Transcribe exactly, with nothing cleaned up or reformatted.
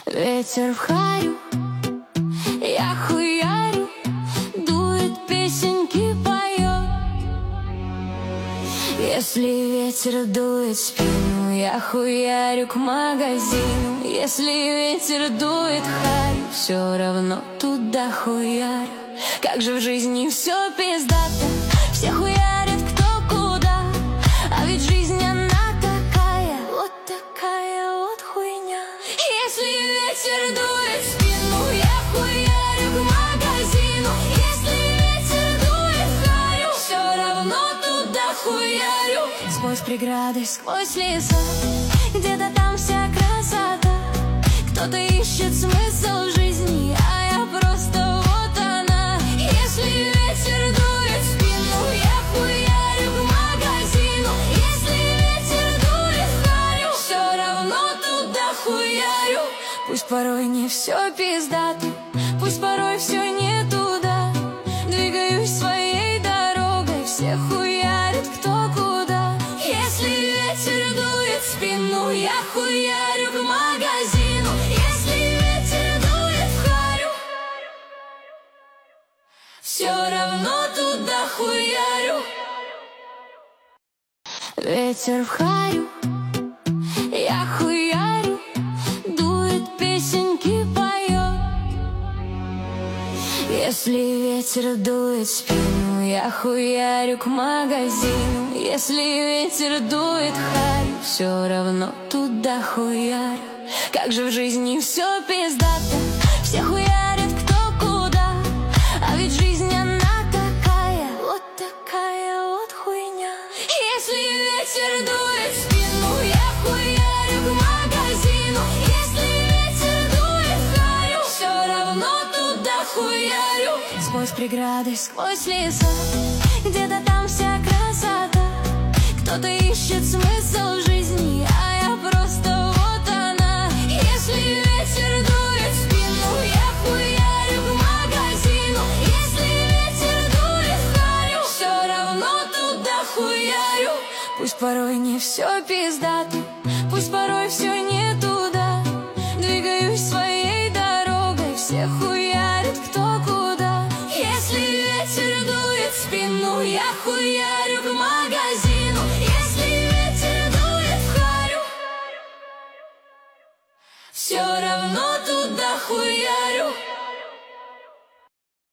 Ветер в харю, я хуярю, дует, песенки поет. Если ветер дует в спину, я хуярю к магазину. Если ветер дует в харю, все равно туда хуярю. Как же в жизни все пиздато, все хуярят кто куда. А ведь жизнь она такая, вот такая вот хуйня. Если ветер дует в спину, я хуярю к магазину. Если ветер дует в харю, все равно туда хуярю. Сквозь преграды, сквозь леса, где-то там вся красота. Кто-то ищет смысл жизни, а я просто вот она. Если ветер дует в спину, я хуярю к магазину. Если ветер дует в харю, все равно туда хуярю. Пусть порой не все пиздато, пусть порой все не туда. Двигаюсь своей дорогой, все хуярят кто куда. Если ветер дует в спину, я хуярю к магазину. Если ветер дует в харю, все равно туда хуярю. Ветер в харю, я хуярю, дует, песенки поет. Если ветер дует в спину, я хуярю к магазину. Если ветер дует в харю, все равно туда хуярю. Как же в жизни все пиздато, все хуярят кто куда. А ведь жизнь она такая, вот такая вот хуйня. Если ветер дует в спину, я хуярю к магазину. Если ветер дует в харю, все равно туда хуярю. Сквозь преграды, сквозь леса, где-то там вся красота. Кто-то ищет смысл жизни, а я просто вот она. Если ветер дует в спину, я хуярю к магазину. Если ветер дует в харю, все равно туда хуярю. Пусть порой не все пиздато, пусть порой все не туда. Двигаюсь своей дорогой, все хуярят кто куда. Если ветер дует в спину, я хуярю к магазину. Если ветер дует в харю, все равно туда хуярю.